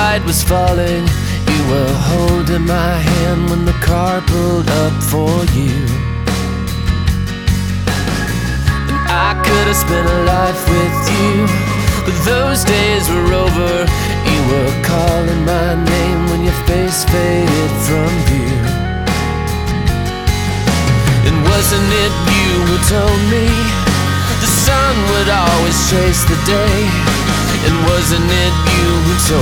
light was falling, you were holding my hand when the car pulled up for you. And I could have spent a life with you, but those days were over. You were calling my name when your face faded from view. And wasn't it you who told me the sun would always chase the day? And wasn't it you who told